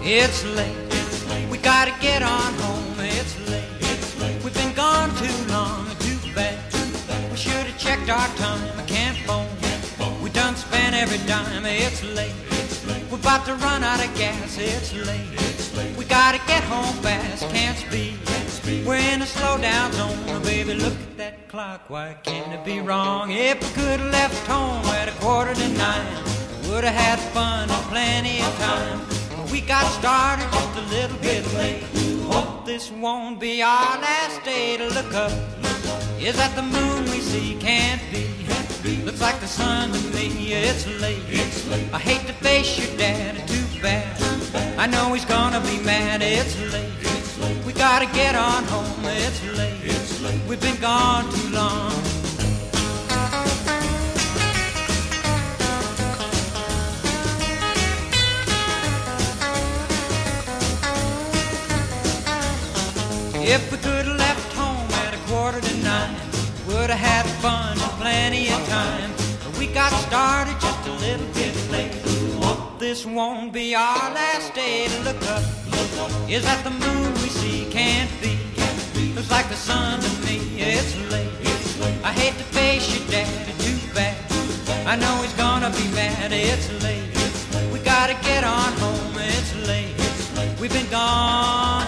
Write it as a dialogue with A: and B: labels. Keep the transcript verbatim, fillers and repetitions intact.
A: It's late. We gotta get on home. It's late. We've been gone too long. Too bad. We should have checked our time. I can't phone. We done spent every dime. It's late. We're about to run out of gas. It's late. We gotta get home fast. Can't speed. We're in a slow down zone. Baby, look at that clock. Why can't it be wrong? If we could have left home at a quarter to nine, would have had fun and plenty of time. But we got started just a little bit late. Hope this won't be our last day to look up. Is that the moon we see? Can't be. Looks like the sun to me. It's late. I hate to face your dad. Too bad. I know he's gonna be mad. It's late. We gotta get on home. It's late. We've been gone too long. If we could have left home at a quarter to nine, would have had fun and plenty of time. But we got started just a little bit late. Hope this won't be our last day to look up. Is that the moon we see? Can't be. Looks like the sun to me. It's late. I hate to face your daddy. Too bad. I know he's gonna be mad. It's late. We gotta get on home. It's late. We've been gone